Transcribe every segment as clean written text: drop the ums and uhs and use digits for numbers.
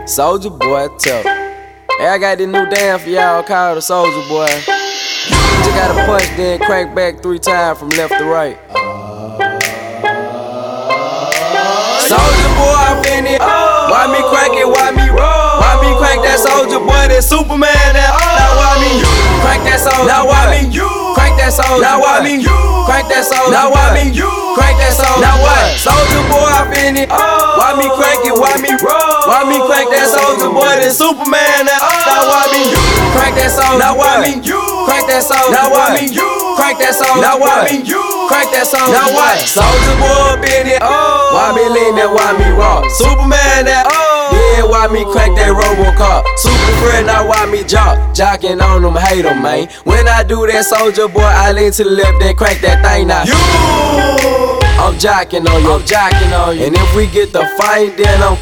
Soulja Boy tough. Hey, I got this new dance for y'all called the Soulja Boy. You just gotta punch, then crank back 3 times from left to right. Soulja Boy, I'm in it. Why me crank it? Why me roll? Why me crank that Soulja Boy? That Superman? That now why me crank that Soulja? Now why me crank that Soulja? Now why me crank that Soulja? Now why me crank that Soulja? Now what? Soulja Boy, I'm in it. Why me crank it? Why me roll? Why me crank that Soulja Boy? That Superman? That now why me crank that Soulja? Now why me crank that Soulja? Now why me crank that Soulja? Now why me crank that Soulja? Now what? Soulja Boy up in it. Why me lean that? Why me rock? Superman that. Yeah, why me crank that RoboCop? Super friend, now why me jocking on them, hate them, man. When I do that, Soulja Boy, I lean to the left, then crank that thing now. I'm jocking on you, I'm jocking on you. And if we get the fight, then I'm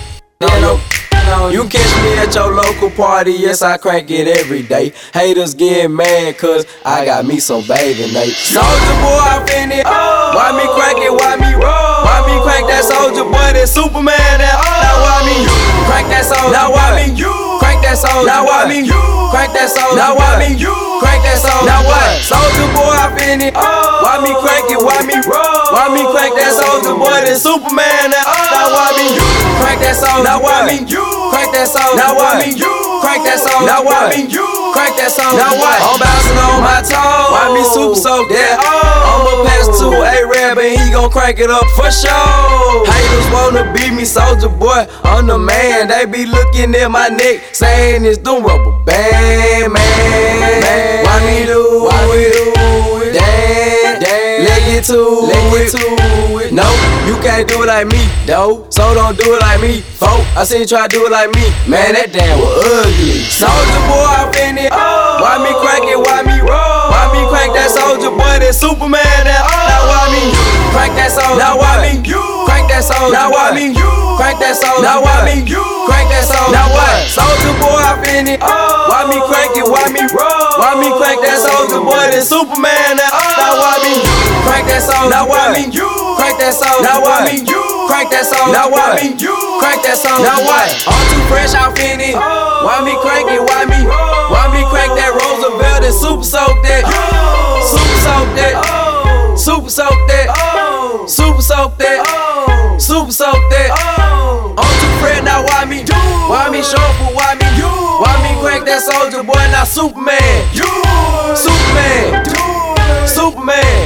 you catch me at your local party, yes, I crank it every day. Haters getting mad, cause I got me some bathing Nate. Soulja Boy, I'm in it. Why me crank it? Why me roll? Why me crank that Soulja Boy? That Superman? That now why me crank that Soulja? Now why me crank that Soulja? Now why me crank that Soulja? Now why me crank that Soulja? Now what? Soulja Boy, I'm in it. Why me crank it? Why me roll? Why me crank that Soulja Boy? That Superman? That now why me crank that Soulja? Now why me crank that Soulja? Now why me crank that Soulja? Now why me crank that Soulja? Now what? I'm bouncing on my toes. Why me super soak that? I'ma pass to A-Rab and he gon' crank it up for sure. Haters wanna beat me, Soulja Boy, I'm the man. They be looking at my neck, saying it's the rubber band, man. Why me do it? Damn, let get to it. No, you can't do it like me, though. So don't do it like me, folk. I seen you try to do it like me, man. That damn was ugly. Soulja Boy, I'm in it. Why me crank it? Why me roll? Why me crank that Soulja Boy? That Superman? That now why me crank that Soulja? Now why me crank that Soulja? Now why me crank that Soulja? Now why me crank that Soulja? Now what? Soulja Boy, I'm in it. Why me crank it? Why me roll? Why me crank that Soulja Boy? That Superman? That now why me crank that Soulja? Now why me crank that Soulja? Now why me crank that Soulja? Now why me crank that Soulja? Now what? I'm too fresh, I'm in it. Why me crank it? Why me crank that Roosevelt and super soak that? Super soak that. Super soak that. Super soak that. Super soak that. I'm too fresh now. Why me shuffle? Why me crank that Soulja Boy? Now Superman. Superman. Superman.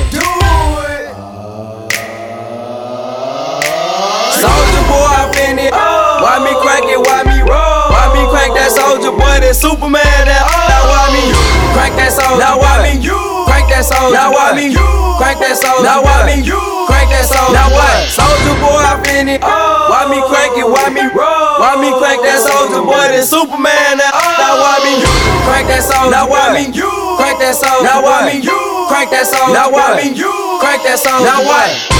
Soulja Boy, I'm in it. Why me crank it? Why me roll? Why me crank that Soulja Boy? That Superman? That now why me crank that Soulja? Now why me crank that Soulja? Now why me crank that Soulja? Now why me crank that Soulja? Now what? Soulja Boy, I'm in it. Why me crank it? Why me roll? Why me crank that Soulja Boy? That Superman? That now why me crank that Soulja? Now why me crank that Soulja? Now why me crank that Soulja? Now why me crank that Soulja? Now what?